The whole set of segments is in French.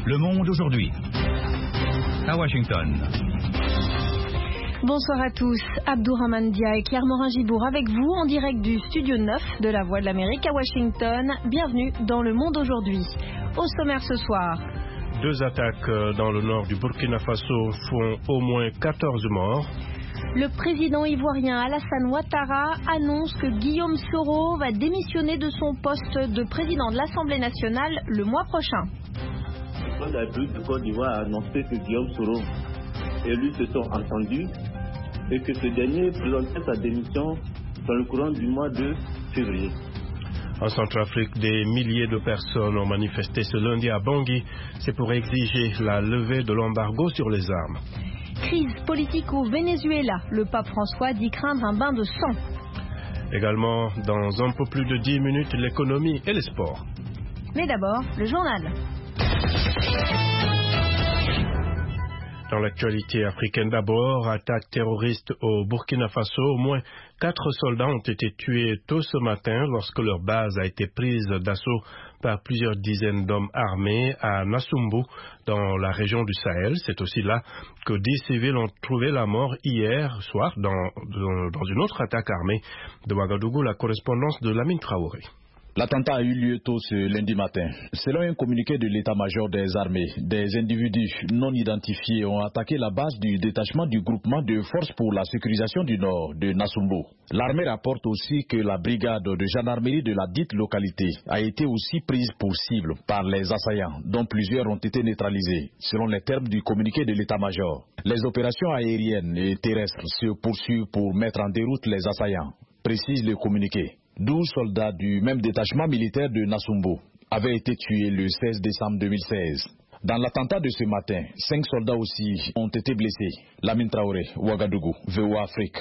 Le Monde aujourd'hui. À Washington. Bonsoir à tous. Abdourahmane Dia et Claire Morin-Gibour avec vous en direct du studio 9 de la Voix de l'Amérique à Washington. Bienvenue dans Le Monde aujourd'hui. Au sommaire ce soir. 2 attaques dans le nord du Burkina Faso font au moins 14 morts. Le président ivoirien Alassane Ouattara annonce que Guillaume Soro va démissionner de son poste de président de l'Assemblée nationale le mois prochain. Le président de la République de Côte d'Ivoire a annoncé que Guillaume Soro et lui se sont entendus et que ce dernier présentait sa démission dans le courant du mois de février. En Centrafrique, des milliers de personnes ont manifesté ce lundi à Bangui. C'est pour exiger la levée de l'embargo sur les armes. Crise politique au Venezuela. Le pape François dit craindre un bain de sang. Également, dans un peu plus de 10 minutes, l'économie et les sports. Mais d'abord, le journal. Dans l'actualité africaine d'abord, attaque terroriste au Burkina Faso. Au moins 4 soldats ont été tués tôt ce matin lorsque leur base a été prise d'assaut par plusieurs dizaines d'hommes armés à Nassumbu, dans la région du Sahel. C'est aussi là que 10 civils ont trouvé la mort hier soir dans une autre attaque armée de Ouagadougou. La correspondance de Lamine Traoré. L'attentat a eu lieu tôt ce lundi matin. Selon un communiqué de l'état-major des armées, des individus non identifiés ont attaqué la base du détachement du groupement de forces pour la sécurisation du nord de Nassumbu. L'armée rapporte aussi que la brigade de gendarmerie de la dite localité a été aussi prise pour cible par les assaillants, dont plusieurs ont été neutralisés, selon les termes du communiqué de l'état-major. Les opérations aériennes et terrestres se poursuivent pour mettre en déroute les assaillants, précise le communiqué. 12 soldats du même détachement militaire de Nassumbu avaient été tués le 16 décembre 2016. Dans l'attentat de ce matin, 5 soldats aussi ont été blessés. Lamine Traoré, Ouagadougou, VOA Afrique.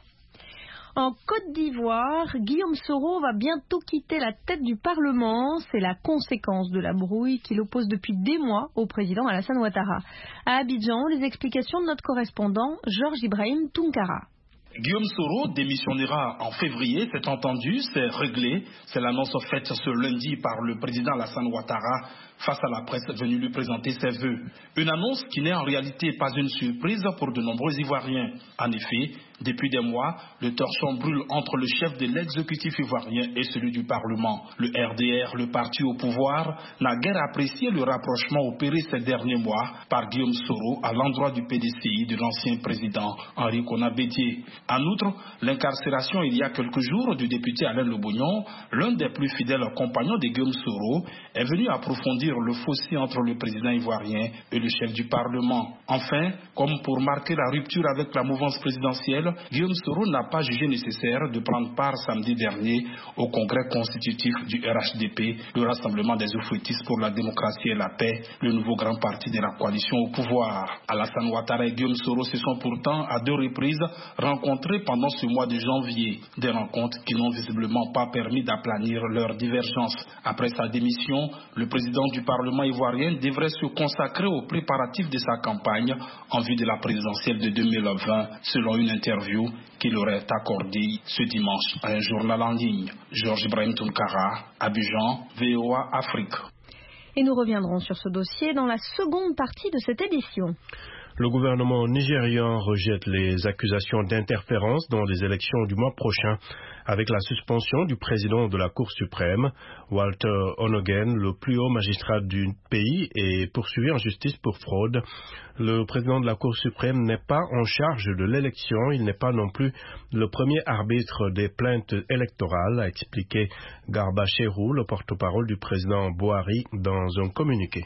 En Côte d'Ivoire, Guillaume Soro va bientôt quitter la tête du Parlement. C'est la conséquence de la brouille qui l'oppose depuis des mois au président Alassane Ouattara. À Abidjan, les explications de notre correspondant Georges Ibrahim Tounkara. Guillaume Soro démissionnera en février, c'est entendu, c'est réglé. C'est l'annonce faite ce lundi par le président Alassane Ouattara face à la presse venue lui présenter ses vœux. Une annonce qui n'est en réalité pas une surprise pour de nombreux Ivoiriens. En effet, depuis des mois, le torchon brûle entre le chef de l'exécutif ivoirien et celui du Parlement. Le RDR, le parti au pouvoir, n'a guère apprécié le rapprochement opéré ces derniers mois par Guillaume Soro à l'endroit du PDCI de l'ancien président Henri Konan Bédié. En outre, l'incarcération il y a quelques jours du député Alain Lebognon, l'un des plus fidèles compagnons de Guillaume Soro, est venu approfondir le fossé entre le président ivoirien et le chef du Parlement. Enfin, comme pour marquer la rupture avec la mouvance présidentielle, Guillaume Soro n'a pas jugé nécessaire de prendre part samedi dernier au congrès constitutif du RHDP, le Rassemblement des Oufouettistes pour la démocratie et la paix, le nouveau grand parti de la coalition au pouvoir. Alassane Ouattara et Guillaume Soro se sont pourtant à 2 reprises rencontrés pendant ce mois de janvier. Des rencontres qui n'ont visiblement pas permis d'aplanir leurs divergences. Après sa démission, le président du Parlement ivoirien devrait se consacrer aux préparatifs de sa campagne en vue de la présidentielle de 2020, selon une interview qu'il aurait accordée ce dimanche à un journal en ligne. Georges Ibrahim Tounkara, Abidjan, VOA Afrique. Et nous reviendrons sur ce dossier dans la seconde partie de cette édition. Le gouvernement nigérian rejette les accusations d'interférence dans les élections du mois prochain avec la suspension du président de la Cour suprême. Walter Onogen, le plus haut magistrat du pays, est poursuivi en justice pour fraude. Le président de la Cour suprême n'est pas en charge de l'élection. Il n'est pas non plus le premier arbitre des plaintes électorales, a expliqué Garba Cherou, le porte-parole du président Buhari, dans un communiqué.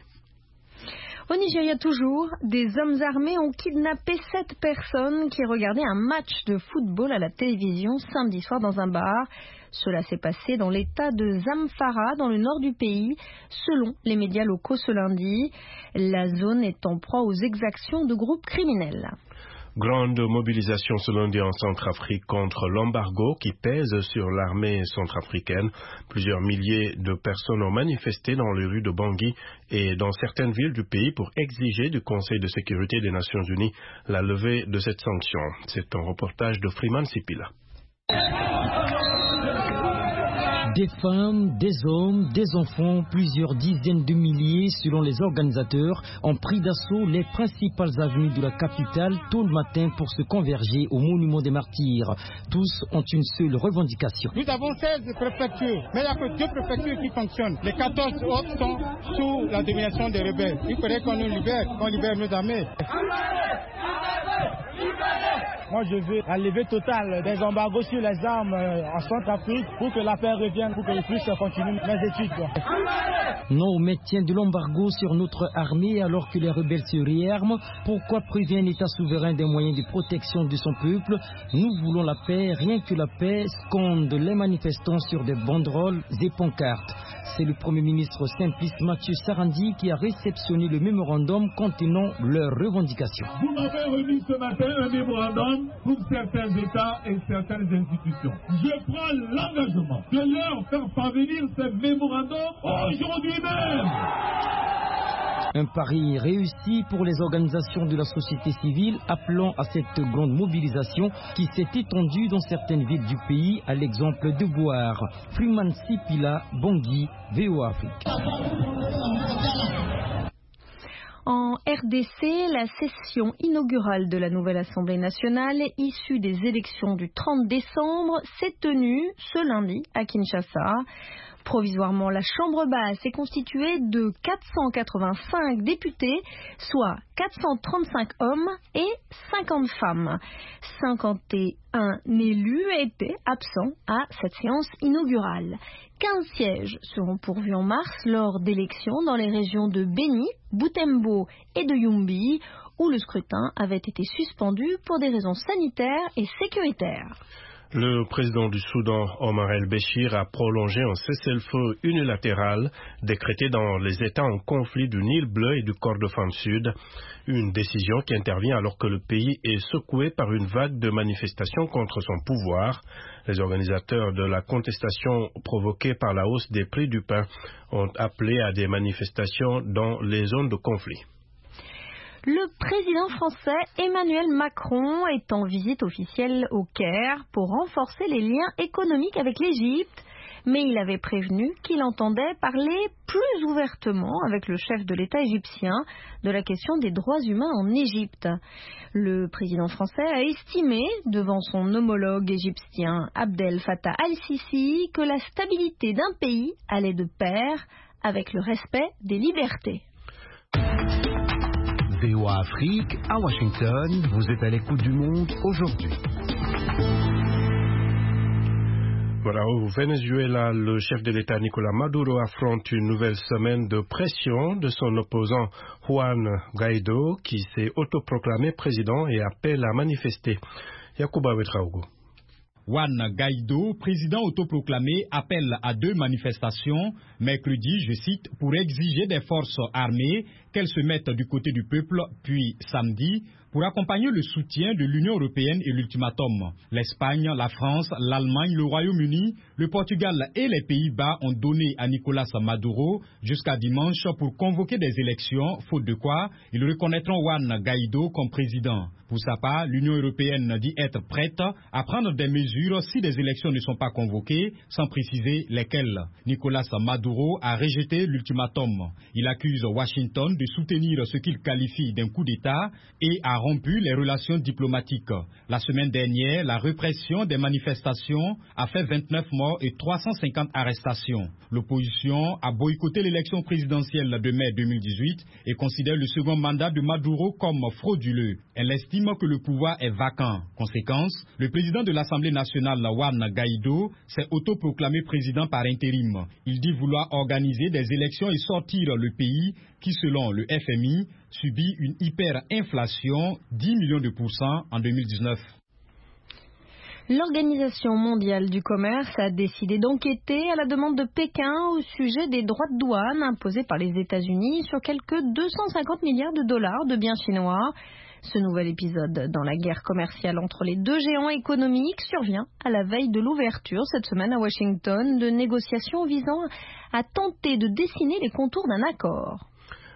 Au Nigeria toujours, des hommes armés ont kidnappé 7 personnes qui regardaient un match de football à la télévision samedi soir dans un bar. Cela s'est passé dans l'état de Zamfara, dans le nord du pays, selon les médias locaux ce lundi. La zone est en proie aux exactions de groupes criminels. Grande mobilisation ce lundi en Centrafrique contre l'embargo qui pèse sur l'armée centrafricaine. Plusieurs milliers de personnes ont manifesté dans les rues de Bangui et dans certaines villes du pays pour exiger du Conseil de sécurité des Nations Unies la levée de cette sanction. C'est un reportage de Freeman Sipila. Des femmes, des hommes, des enfants, plusieurs dizaines de milliers selon les organisateurs ont pris d'assaut les principales avenues de la capitale tôt le matin pour se converger au monument des martyrs. Tous ont une seule revendication. Nous avons 16 préfectures, mais il n'y a que 2 préfectures qui fonctionnent. Les 14 autres sont sous la domination des rebelles. Il faudrait qu'on nous libère, qu'on libère nos armées. Moi, je veux la levée totale des embargos sur les armes en Centrafrique pour que la paix revienne, pour que je puisse continuer mes études. Non au maintien de l'embargo sur notre armée alors que les rebelles se réarment. Pourquoi priver un État souverain des moyens de protection de son peuple? Nous voulons la paix, rien que la paix, scandent les manifestants sur des banderoles et pancartes. C'est le Premier ministre Simplice Mathieu Sarandi qui a réceptionné le mémorandum contenant leurs revendications. Vous m'avez remis ce matin un mémorandum pour certains États et certaines institutions. Je prends l'engagement de leur faire parvenir ce mémorandum aujourd'hui même. Un pari réussi pour les organisations de la société civile appelant à cette grande mobilisation qui s'est étendue dans certaines villes du pays, à l'exemple de Boar. Freeman Sipila, Bangui, VOA Afrique. En RDC, la session inaugurale de la nouvelle Assemblée nationale issue des élections du 30 décembre s'est tenue ce lundi à Kinshasa. Provisoirement, la Chambre basse est constituée de 485 députés, soit 435 hommes et 50 femmes. 51 élus étaient absents à cette séance inaugurale. 15 sièges seront pourvus en mars lors d'élections dans les régions de Beni, Butembo et de Yumbi, où le scrutin avait été suspendu pour des raisons sanitaires et sécuritaires. Le président du Soudan, Omar el-Béchir, a prolongé un cessez-le-feu unilatéral décrété dans les États en conflit du Nil bleu et du Kordofan sud. Une décision qui intervient alors que le pays est secoué par une vague de manifestations contre son pouvoir. Les organisateurs de la contestation provoquée par la hausse des prix du pain ont appelé à des manifestations dans les zones de conflit. Le président français Emmanuel Macron est en visite officielle au Caire pour renforcer les liens économiques avec l'Égypte, mais il avait prévenu qu'il entendait parler plus ouvertement avec le chef de l'État égyptien de la question des droits humains en Égypte. Le président français a estimé, devant son homologue égyptien Abdel Fattah al-Sisi, que la stabilité d'un pays allait de pair avec le respect des libertés. VOA Afrique, à Washington, vous êtes à l'écoute du monde aujourd'hui. Voilà, au Venezuela, le chef de l'État Nicolás Maduro affronte une nouvelle semaine de pression de son opposant Juan Guaidó, qui s'est autoproclamé président et appelle à manifester. Yacouba Ouedraogo. Juan Guaidó, président autoproclamé, appelle à 2 manifestations, mercredi, je cite, pour exiger des forces armées qu'elles se mettent du côté du peuple, puis samedi, pour accompagner le soutien de l'Union européenne et l'ultimatum. L'Espagne, la France, l'Allemagne, le Royaume-Uni, le Portugal et les Pays-Bas ont donné à Nicolás Maduro jusqu'à dimanche pour convoquer des élections, faute de quoi ils reconnaîtront Juan Guaidó comme président. Pour sa part, l'Union européenne dit être prête à prendre des mesures si des élections ne sont pas convoquées, sans préciser lesquelles. Nicolás Maduro a rejeté l'ultimatum. Il accuse Washington de soutenir ce qu'il qualifie d'un coup d'État et a rompu les relations diplomatiques. La semaine dernière, la répression des manifestations a fait 29 morts et 350 arrestations. L'opposition a boycotté l'élection présidentielle de mai 2018 et considère le second mandat de Maduro comme frauduleux. Elle estime que le pouvoir est vacant. Conséquence, le président de l'Assemblée nationale, Juan Guaidó, s'est autoproclamé président par intérim. Il dit vouloir organiser des élections et sortir le pays qui, selon le FMI, subit une hyperinflation, 10 millions de % en 2019. L'Organisation mondiale du commerce a décidé d'enquêter à la demande de Pékin au sujet des droits de douane imposés par les États-Unis sur quelques 250 milliards de dollars de biens chinois. Ce nouvel épisode dans la guerre commerciale entre les 2 géants économiques survient à la veille de l'ouverture cette semaine à Washington de négociations visant à tenter de dessiner les contours d'un accord.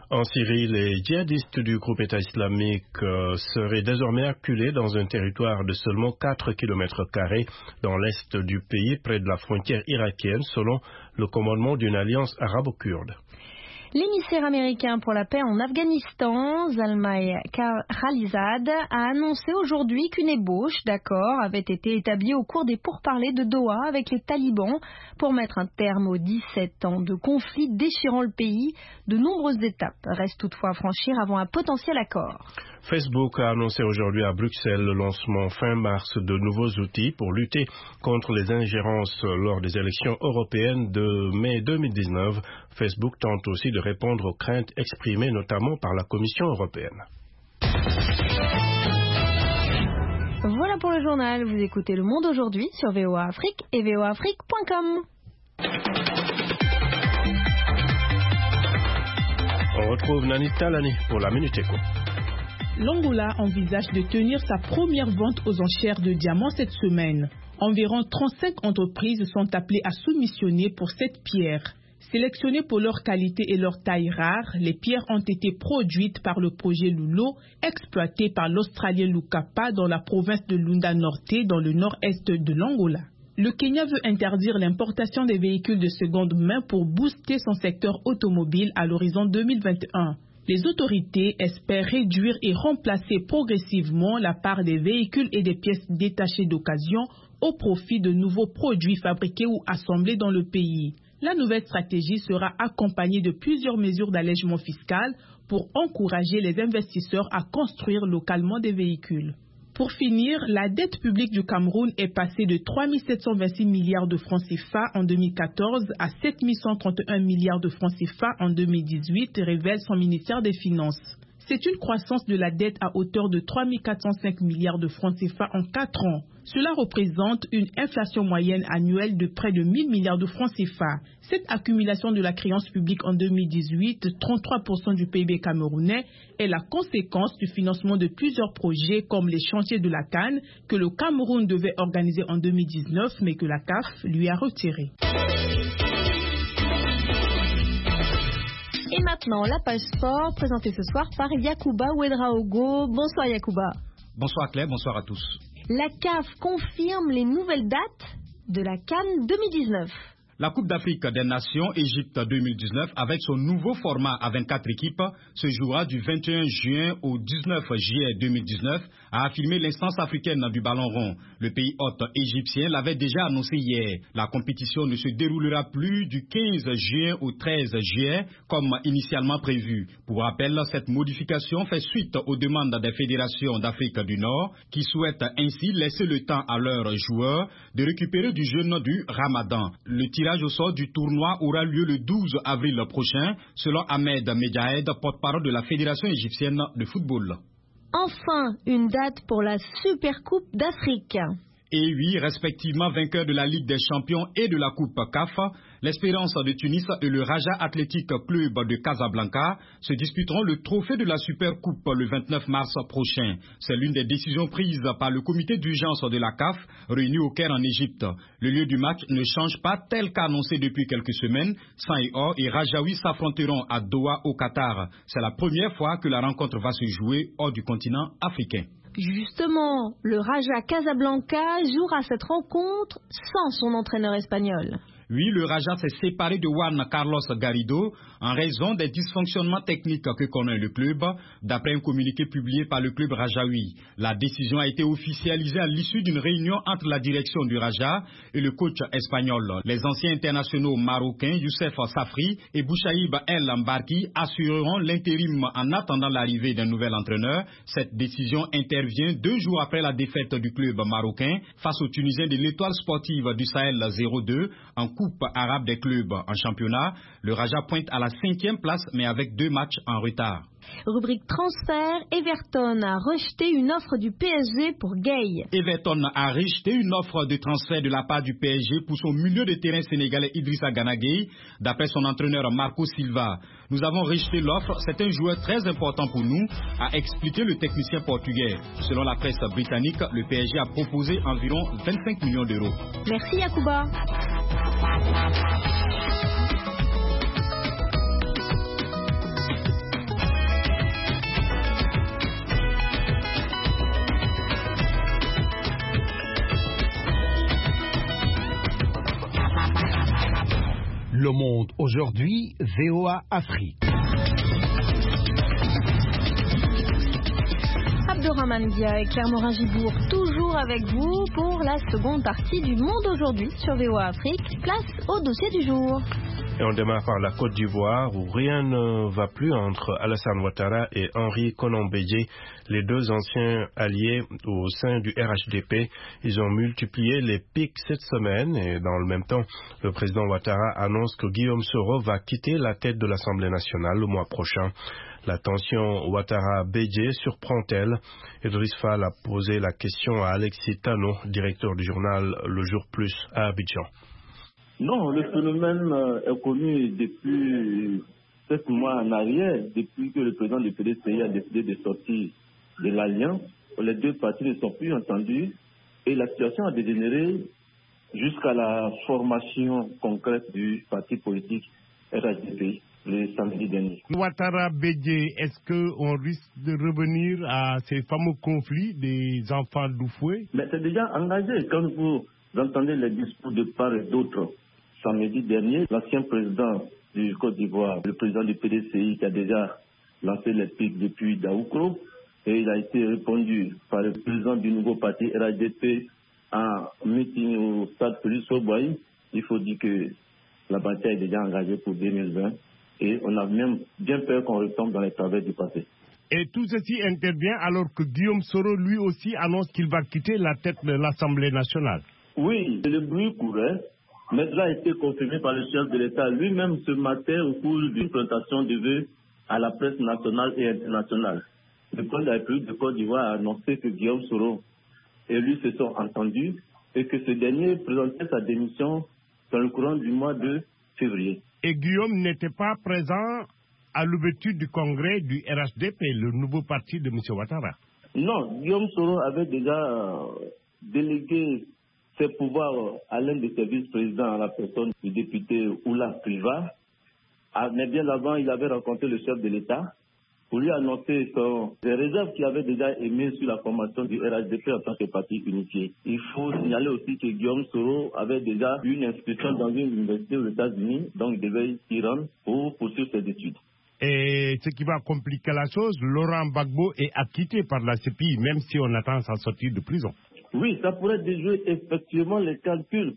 En Syrie, les djihadistes du groupe État islamique seraient désormais acculés dans un territoire de seulement 4 km² dans l'est du pays, près de la frontière irakienne, selon le commandement d'une alliance arabo-kurde. L'émissaire américain pour la paix en Afghanistan, Zalmay Khalilzad, a annoncé aujourd'hui qu'une ébauche d'accord avait été établie au cours des pourparlers de Doha avec les talibans pour mettre un terme aux 17 ans de conflit déchirant le pays. De nombreuses étapes restent toutefois à franchir avant un potentiel accord. Facebook a annoncé aujourd'hui à Bruxelles le lancement fin mars de nouveaux outils pour lutter contre les ingérences lors des élections européennes de mai 2019. Facebook tente aussi de répondre aux craintes exprimées notamment par la Commission européenne. Voilà pour le journal. Vous écoutez Le Monde aujourd'hui sur VOA Afrique et voaafrique.com. On retrouve Nani Talani pour la Minute Éco. L'Angola envisage de tenir sa première vente aux enchères de diamants cette semaine. Environ 35 entreprises sont appelées à soumissionner pour cette pierre. Sélectionnées pour leur qualité et leur taille rare, les pierres ont été produites par le projet Lulo, exploité par l'Australien Lukapa dans la province de Lunda Norte, dans le nord-est de l'Angola. Le Kenya veut interdire l'importation des véhicules de seconde main pour booster son secteur automobile à l'horizon 2021. Les autorités espèrent réduire et remplacer progressivement la part des véhicules et des pièces détachées d'occasion au profit de nouveaux produits fabriqués ou assemblés dans le pays. La nouvelle stratégie sera accompagnée de plusieurs mesures d'allègement fiscal pour encourager les investisseurs à construire localement des véhicules. Pour finir, la dette publique du Cameroun est passée de 3 726 milliards de francs CFA en 2014 à 7 131 milliards de francs CFA en 2018, révèle son ministère des Finances. C'est une croissance de la dette à hauteur de 3 405 milliards de francs CFA en 4 ans. Cela représente une inflation moyenne annuelle de près de 1 000 milliards de francs CFA. Cette accumulation de la créance publique en 2018, 33% du PIB camerounais, est la conséquence du financement de plusieurs projets comme les chantiers de la Cannes que le Cameroun devait organiser en 2019 mais que la CAF lui a retiré. Et maintenant, la page sport présentée ce soir par Yacouba Ouedraogo. Bonsoir Yacouba. Bonsoir Claire, bonsoir à tous. La CAF confirme les nouvelles dates de la CAN 2019. La Coupe d'Afrique des Nations Égypte 2019, avec son nouveau format à 24 équipes, se jouera du 21 juin au 19 juillet 2019, a affirmé l'instance africaine du ballon rond. Le pays hôte égyptien l'avait déjà annoncé hier. La compétition ne se déroulera plus du 15 juin au 13 juillet, comme initialement prévu. Pour rappel, cette modification fait suite aux demandes des fédérations d'Afrique du Nord, qui souhaitent ainsi laisser le temps à leurs joueurs de récupérer du jeûne du Ramadan. Le tirage au sort du tournoi aura lieu le 12 avril prochain, selon Ahmed Medjahed, porte-parole de la Fédération égyptienne de football. Enfin, une date pour la Supercoupe d'Afrique. Et 8 respectivement vainqueurs de la Ligue des Champions et de la Coupe CAF, l'Espérance de Tunis et le Raja Athletic Club de Casablanca se disputeront le trophée de la Supercoupe le 29 mars prochain. C'est l'une des décisions prises par le comité d'urgence de la CAF réuni au Caire en Égypte. Le lieu du match ne change pas tel qu'annoncé depuis quelques semaines. Sang et Or et Rajaoui s'affronteront à Doha au Qatar. C'est la première fois que la rencontre va se jouer hors du continent africain. Justement, le Raja Casablanca jouera cette rencontre sans son entraîneur espagnol. Oui, le Raja s'est séparé de Juan Carlos Garrido en raison des dysfonctionnements techniques que connaît le club, d'après un communiqué publié par le club rajaoui. La décision a été officialisée à l'issue d'une réunion entre la direction du Raja et le coach espagnol. Les anciens internationaux marocains Youssef Safri et Bouchaïb El Mbarki assureront l'intérim en attendant l'arrivée d'un nouvel entraîneur. Cette décision intervient 2 jours après la défaite du club marocain face aux Tunisiens de l'Étoile sportive du Sahel 0-2 en Coupe arabe des clubs en championnat. Le Raja pointe à la 5e place, mais avec 2 matchs en retard. Rubrique transfert, Everton a rejeté une offre du PSG pour Gueye. Everton a rejeté une offre de transfert de la part du PSG pour son milieu de terrain sénégalais Idrissa Gana Gueye, d'après son entraîneur Marco Silva. Nous avons rejeté l'offre, c'est un joueur très important pour nous, a expliqué le technicien portugais. Selon la presse britannique, le PSG a proposé environ 25 millions d'euros. Merci Yacouba. Le Monde aujourd'hui, VOA Afrique. Abdourahmane Dia et Claire Morin-Gibourg, toujours avec vous pour la seconde partie du Monde aujourd'hui sur VOA Afrique. Place au dossier du jour. Et on démarre par la Côte d'Ivoire où rien ne va plus entre Alassane Ouattara et Henri Konan Bédié, les deux anciens alliés au sein du RHDP. Ils ont multiplié les pics cette semaine et dans le même temps, le président Ouattara annonce que Guillaume Soro va quitter la tête de l'Assemblée nationale le mois prochain. La tension Ouattara-Bédié surprend-elle? Idriss Fall a posé la question à Alexis Tano, directeur du journal Le Jour Plus à Abidjan. Non, le phénomène est connu depuis 7 mois en arrière, depuis que le président du PDCI a décidé de sortir de l'Alliance. Les deux partis ne sont plus entendus et la situation a dégénéré jusqu'à la formation concrète du parti politique RHDP le samedi dernier. Ouattara Bédié, est-ce qu'on risque de revenir à ces fameux conflits des enfants d'Oufoué? Mais c'est déjà engagé. Quand vous entendez les discours de part et d'autre, samedi dernier, l'ancien président du Côte d'Ivoire, le président du PDCI qui a déjà lancé les pics depuis Daoukro, et il a été répondu par le président du nouveau parti RHDP en meeting au stade Félix Houphouët. Il faut dire que la bataille est déjà engagée pour 2020 et on a même bien peur qu'on retombe dans les travers du passé. Et tout ceci intervient alors que Guillaume Soro lui aussi annonce qu'il va quitter la tête de l'Assemblée nationale. Oui, le bruit courait, mais cela a été confirmé par le chef de l'État lui-même ce matin au cours d'une présentation de vœux à la presse nationale et internationale. Le président de la République de Côte d'Ivoire a annoncé que Guillaume Soro et lui se sont entendus et que ce dernier présentait sa démission dans le courant du mois de février. Et Guillaume n'était pas présent à l'ouverture du congrès du RHDP, le nouveau parti de M. Ouattara. Non, Guillaume Soro avait déjà délégué ses pouvoirs à l'un de ses vice-présidents, à la personne du député Oula Priva. Mais bien avant, il avait rencontré le chef de l'État pour lui annoncer les réserves qu'il avait déjà émises sur la formation du RHDP en tant que parti unifié. Il faut signaler aussi que Guillaume Soro avait déjà eu une inscription dans une université aux États-Unis, donc il devait s'y rendre pour poursuivre ses études. Et ce qui va compliquer la chose, Laurent Gbagbo est acquitté par la CPI, même si on attend sa sortie de prison. Oui, ça pourrait déjouer effectivement les calculs.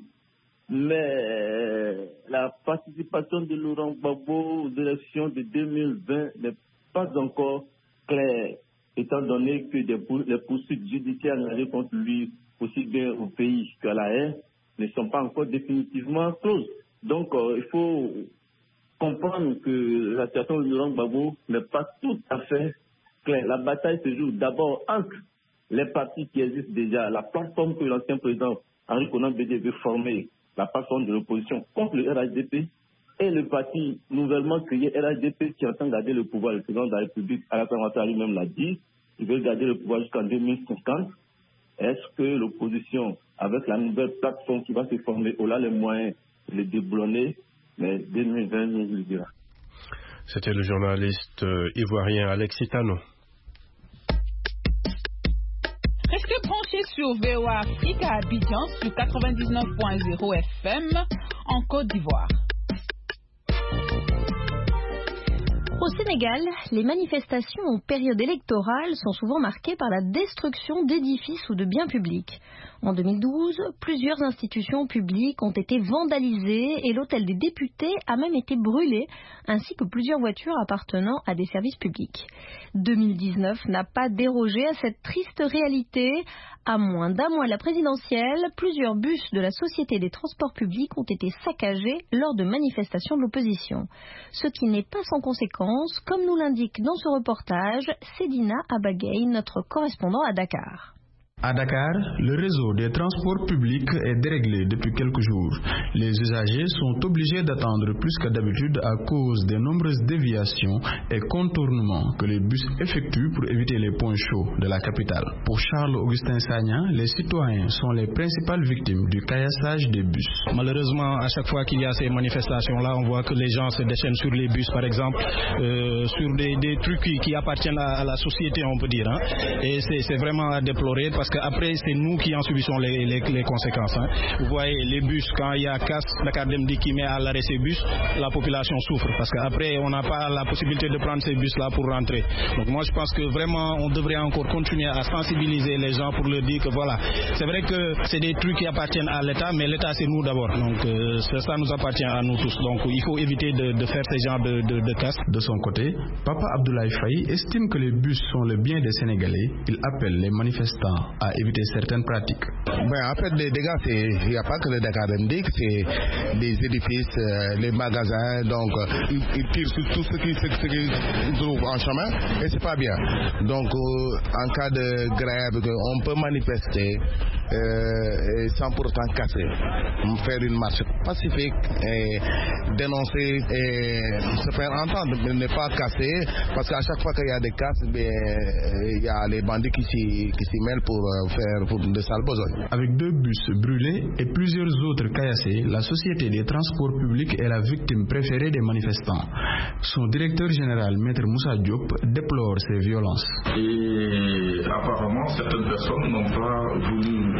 Mais la participation de Laurent Gbagbo aux élections de 2020 n'est pas encore claire, étant donné que les poursuites judiciaires engagées contre lui, aussi bien au pays qu'à la haine, ne sont pas encore définitivement closes. Donc, il faut comprendre que la situation de Laurent Gbagbo n'est pas tout à fait claire. La bataille se joue d'abord entre les partis qui existent déjà, la plateforme que l'ancien président Henri Konan Bédié veut former, la plateforme de l'opposition contre le RHDP, et le parti nouvellement créé RHDP qui entend garder le pouvoir. Le président de la République, Alassane Ouattara lui-même l'a dit, il veut garder le pouvoir jusqu'en 2050. Est-ce que l'opposition, avec la nouvelle plateforme qui va se former, aura les moyens de les déboulonner? Mais 2020 nous le dira. C'était le journaliste ivoirien Alexis Tano. Restez branchés sur VOA Afrique à Abidjan sur 99.0 FM en Côte d'Ivoire. Au Sénégal, les manifestations en période électorale sont souvent marquées par la destruction d'édifices ou de biens publics. En 2012, plusieurs institutions publiques ont été vandalisées et l'hôtel des députés a même été brûlé, ainsi que plusieurs voitures appartenant à des services publics. 2019 n'a pas dérogé à cette triste réalité. À moins d'un mois de la présidentielle, plusieurs bus de la Société des transports publics ont été saccagés lors de manifestations de l'opposition. Ce qui n'est pas sans conséquence, comme nous l'indique dans ce reportage Sedina Abagay, notre correspondant à Dakar. À Dakar, le réseau des transports publics est déréglé depuis quelques jours. Les usagers sont obligés d'attendre plus que d'habitude à cause des nombreuses déviations et contournements que les bus effectuent pour éviter les points chauds de la capitale. Pour Charles-Augustin Sagnan, les citoyens sont les principales victimes du caillassage des bus. Malheureusement, à chaque fois qu'il y a ces manifestations-là, on voit que les gens se déchaînent sur les bus, par exemple, sur des trucs qui appartiennent à la société, on peut dire. Et c'est vraiment à déplorer parce parce qu'après c'est nous qui en subissons les conséquences. Hein. Vous voyez les bus, quand il y a casse, Dakar Dem Dikk qui met à l'arrêt ces bus, la population souffre parce qu'après on n'a pas la possibilité de prendre ces bus là pour rentrer. Donc moi je pense que vraiment on devrait encore continuer à sensibiliser les gens pour leur dire que voilà, c'est vrai que c'est des trucs qui appartiennent à l'État, mais l'État c'est nous d'abord. Donc ça nous appartient à nous tous. Donc il faut éviter de faire ces genres de casse. De son côté, Papa Abdoulaye Faye estime que les bus sont le bien des Sénégalais. Il appelle les manifestants à éviter certaines pratiques. En fait, les dégâts, il n'y a pas que le Dakar Dem Dikk, c'est les édifices, les magasins, donc ils tirent sur tout ce qui trouve en chemin et c'est pas bien. Donc en cas de grève, on peut manifester sans pour autant casser, faire une marche pacifique et dénoncer et se faire entendre, mais ne pas casser, parce qu'à chaque fois qu'il y a des casses, il y a les bandits qui s'y mêlent pour faire de sales besognes. Avec 2 bus brûlés et plusieurs autres caillassés, la Société des transports publics est la victime préférée des manifestants. Son directeur général, Maître Moussa Diop, déplore ces violences. Et apparemment, certaines personnes n'ont pas voulu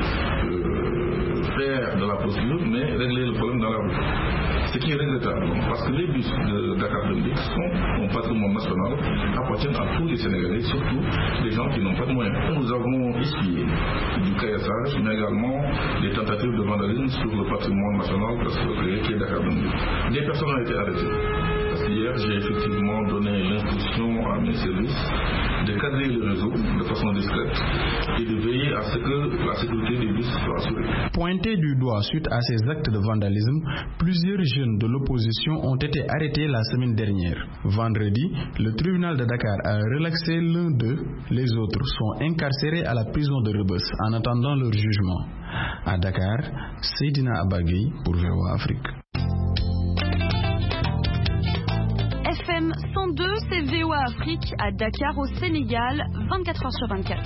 faire de la procédure, mais régler le problème dans la rue. Ce qui est regrettable, parce que les bus de Dakar Dem Dikk sont un patrimoine national, appartiennent à tous les Sénégalais, surtout les gens qui n'ont pas de moyens. Nous avons essuyé du caillassage, mais également des tentatives de vandalisme sur le patrimoine national qui est Dakar Dem Dikk. Des personnes ont été arrêtées. Parce qu'hier, j'ai effectivement donné l'instruction à mes services de cadrer le réseau de façon discrète et de veiller à ce que la sécurité des bus soit assurée. Pointé du doigt suite à ces actes de vandalisme, plusieurs jeunes de l'opposition ont été arrêtés la semaine dernière. Vendredi, le tribunal de Dakar a relaxé l'un d'eux. Les autres sont incarcérés à la prison de Rebeuss en attendant leur jugement. À Dakar, Seydina Abagui pour VOA Afrique. FM 102, c'est VOA Afrique à Dakar au Sénégal, 24h sur 24.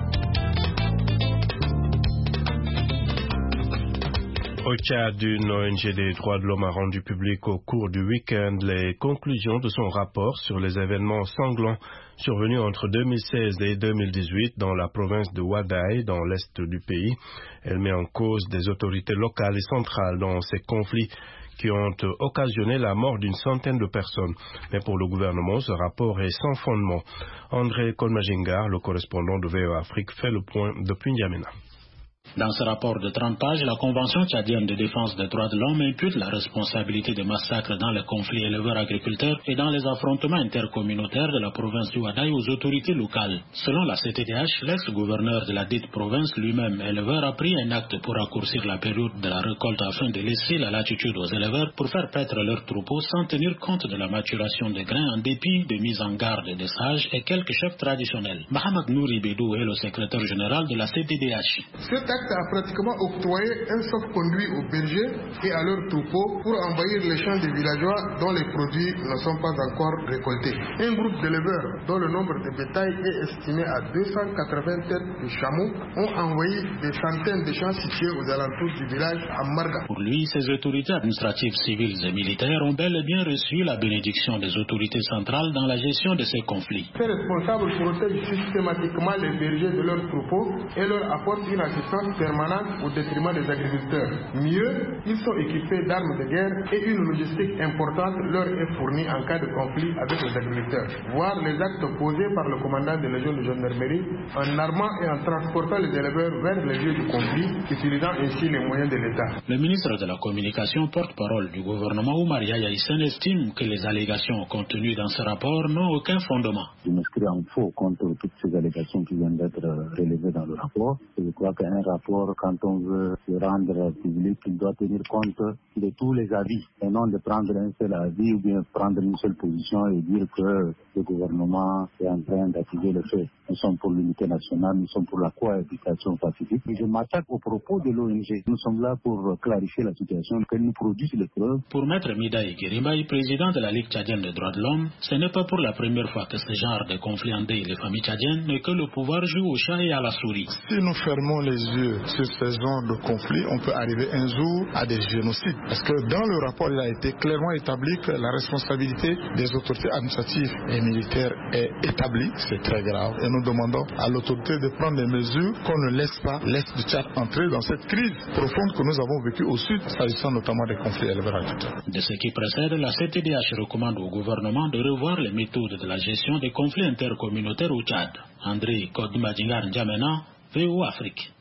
Au Tchad, une ONG des droits de l'homme a rendu public au cours du week-end les conclusions de son rapport sur les événements sanglants survenus entre 2016 et 2018 dans la province de Ouaddaï, dans l'est du pays. Elle met en cause des autorités locales et centrales dans ces conflits qui ont occasionné la mort d'une centaine de personnes. Mais pour le gouvernement, ce rapport est sans fondement. André Kolmagingar, le correspondant de VOA Afrique, fait le point depuis N'Djamena. Dans ce rapport de 30 pages, la Convention tchadienne de défense des droits de l'homme impute la responsabilité des massacres dans les conflits éleveurs-agriculteurs et dans les affrontements intercommunautaires de la province du Ouaddaï aux autorités locales. Selon la CTDH, l'ex-gouverneur de la dite province, lui-même éleveur, a pris un acte pour raccourcir la période de la récolte afin de laisser la latitude aux éleveurs pour faire paître leurs troupeaux sans tenir compte de la maturation des grains en dépit de mise en garde des sages et quelques chefs traditionnels. Mohamed Nouri Bédou est le secrétaire général de la CTDH. Cet acte a pratiquement octroyé un sauf-conduit aux bergers et à leurs troupeaux pour envahir les champs des villageois dont les produits ne sont pas encore récoltés. Un groupe d'éleveurs dont le nombre de bétail est estimé à 280 têtes de chameaux ont envahi des centaines de champs situés aux alentours du village à Marga. Pour lui, ces autorités administratives, civiles et militaires ont bel et bien reçu la bénédiction des autorités centrales dans la gestion de ces conflits. Ces responsables protègent systématiquement les bergers de leurs troupeaux et leur apportent une assistance permanente au détriment des agriculteurs. Mieux, ils sont équipés d'armes de guerre et une logistique importante leur est fournie en cas de conflit avec les agriculteurs. Voir les actes posés par le commandant de la légion de gendarmerie en armant et en transportant les éleveurs vers les lieux du conflit, utilisant ainsi les moyens de l'État. Le ministre de la Communication, porte-parole du gouvernement Oumar Yahya Hissène, estime que les allégations contenues dans ce rapport n'ont aucun fondement. Je m'inscris en faux contre toutes ces allégations qui viennent d'être relevées dans le rapport. Je crois qu'un rapport, quand on veut se rendre public, il doit tenir compte de tous les avis et non de prendre un seul avis ou bien prendre une seule position et dire que le gouvernement est en train d'activer le fait. Nous sommes pour l'unité nationale, nous sommes pour la cohabitation pacifique. Et je m'attaque aux propos de l'ONG. Nous sommes là pour clarifier la situation, qu'elle nous produise les preuves. Pour Maître Midaï Guérimbaï, président de la Ligue tchadienne des droits de l'homme, ce n'est pas pour la première fois que ce genre de conflit endeuille les familles tchadiennes, mais que le pouvoir joue au chat et à la souris. Si nous fermons les yeux lieu sur ces zones de conflit, on peut arriver un jour à des génocides. Parce que dans le rapport, il a été clairement établi que la responsabilité des autorités administratives et militaires est établie. C'est très grave. Et nous demandons à l'autorité de prendre des mesures qu'on ne laisse pas l'Est du Tchad entrer dans cette crise profonde que nous avons vécue au sud, s'agissant notamment des conflits éleveurs agricoles. De ce qui précède, la CTDH recommande au gouvernement de revoir les méthodes de la gestion des conflits intercommunautaires au Tchad. André Kodimajingar N'Djamena, VOA Afrique.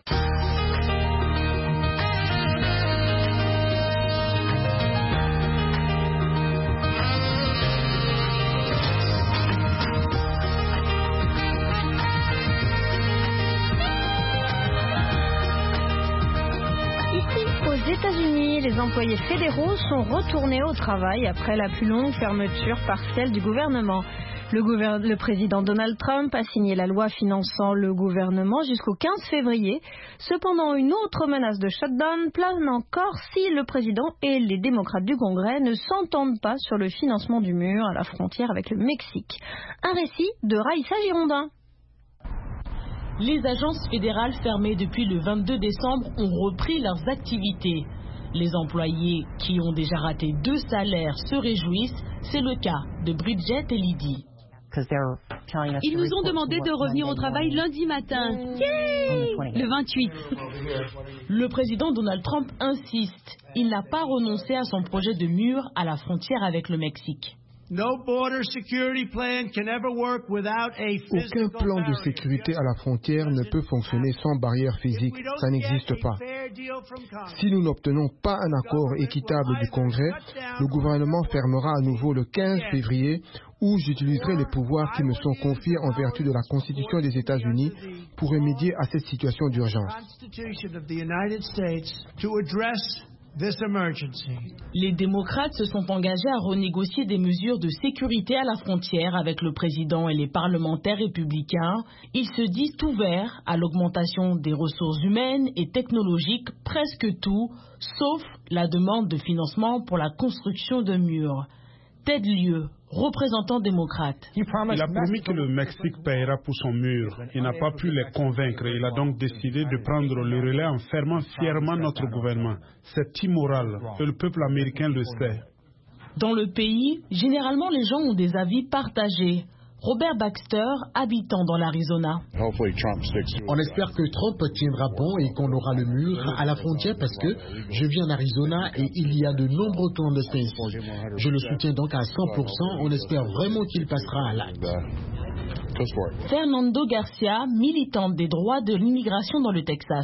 Aux États-Unis, les employés fédéraux sont retournés au travail après la plus longue fermeture partielle du gouvernement. Le président Donald Trump a signé la loi finançant le gouvernement jusqu'au 15 février. Cependant, une autre menace de shutdown plane encore si le président et les démocrates du Congrès ne s'entendent pas sur le financement du mur à la frontière avec le Mexique. Un récit de Raïssa Girondin. Les agences fédérales fermées depuis le 22 décembre ont repris leurs activités. Les employés qui ont déjà raté 2 salaires se réjouissent. C'est le cas de Bridget et Lydie. Ils nous ont demandé de revenir au travail lundi matin. Yay! Le 28. Le président Donald Trump insiste. Il n'a pas renoncé à son projet de mur à la frontière avec le Mexique. Aucun plan de sécurité à la frontière ne peut fonctionner sans barrière physique. Ça n'existe pas. Si nous n'obtenons pas un accord équitable du Congrès, le gouvernement fermera à nouveau le 15 février où j'utiliserai les pouvoirs qui me sont confiés en vertu de la Constitution des États-Unis pour remédier à cette situation d'urgence. Les démocrates se sont engagés à renégocier des mesures de sécurité à la frontière avec le président et les parlementaires républicains. Ils se disent ouverts à l'augmentation des ressources humaines et technologiques, presque tout, sauf la demande de financement pour la construction de murs. Ted Lieu, représentant démocrate. Il a promis que le Mexique paiera pour son mur. Il n'a pas pu les convaincre. Il a donc décidé de prendre le relais en fermant fièrement notre gouvernement. C'est immoral et le peuple américain le sait. Dans le pays, généralement les gens ont des avis partagés. Robert Baxter, habitant dans l'Arizona. On espère que Trump tiendra bon et qu'on aura le mur à la frontière parce que je vis en Arizona et il y a de nombreux clandestins ici. Je le soutiens donc à 100%. On espère vraiment qu'il passera à l'acte. Fernando Garcia, militante des droits de l'immigration dans le Texas.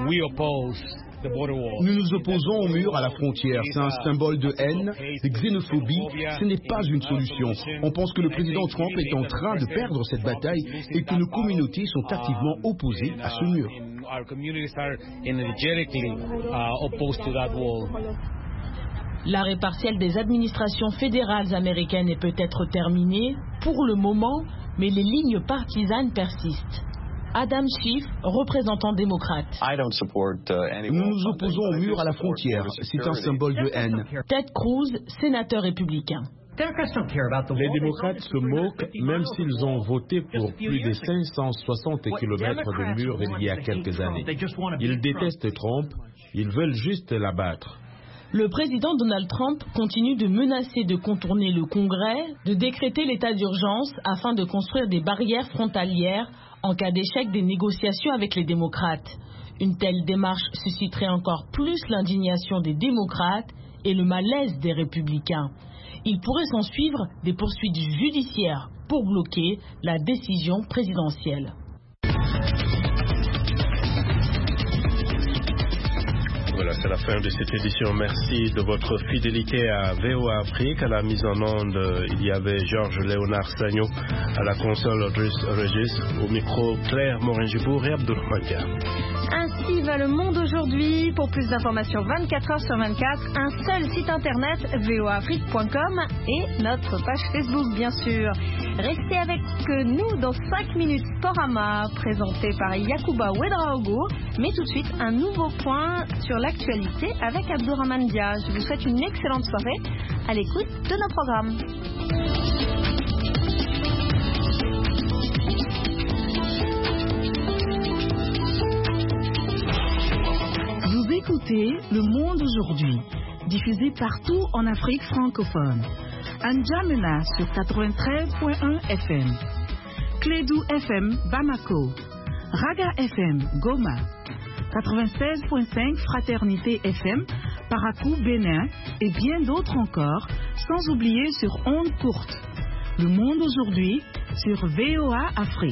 Nous nous opposons au mur à la frontière. C'est un symbole de haine, de xénophobie. Ce n'est pas une solution. On pense que le président Trump est en train de perdre cette bataille et que nos communautés sont activement opposées à ce mur. L'arrêt partiel des administrations fédérales américaines est peut-être terminé pour le moment, mais les lignes partisanes persistent. Adam Schiff, représentant démocrate. Nous nous opposons au mur à la frontière. C'est un symbole de haine. Ted Cruz, sénateur républicain. Les démocrates se moquent même s'ils ont voté pour plus de 560 kilomètres de mur il y a quelques années. Ils détestent Trump, ils veulent juste l'abattre. Le président Donald Trump continue de menacer de contourner le Congrès, de décréter l'état d'urgence afin de construire des barrières frontalières en cas d'échec des négociations avec les démocrates. Une telle démarche susciterait encore plus l'indignation des démocrates et le malaise des républicains. Il pourrait s'en suivre des poursuites judiciaires pour bloquer la décision présidentielle. Voilà, c'est la fin de cette édition. Merci de votre fidélité à VOA Afrique. À la mise en onde, il y avait Georges-Léonard Sagno, à la console Driss Regis, au micro Claire Morin-Gibour et Abdourahmane Dia. Ainsi va le monde aujourd'hui. Pour plus d'informations 24 heures sur 24, un seul site internet, voaafrique.com et notre page Facebook, bien sûr. Restez avec nous dans 5 minutes Sporama, présenté par Yacouba Ouedraogo. Mais tout de suite, un nouveau point sur l'actualité avec Abdourahmane Dia. Je vous souhaite une excellente soirée à l'écoute de nos programmes. écoutez Le Monde aujourd'hui, diffusé partout en Afrique francophone. N'Djamena sur 93.1 FM. Clédou FM Bamako. Raga FM Goma. 96.5 Fraternité FM Parakou Bénin et bien d'autres encore, sans oublier sur ondes courtes. Le Monde aujourd'hui sur VOA Afrique.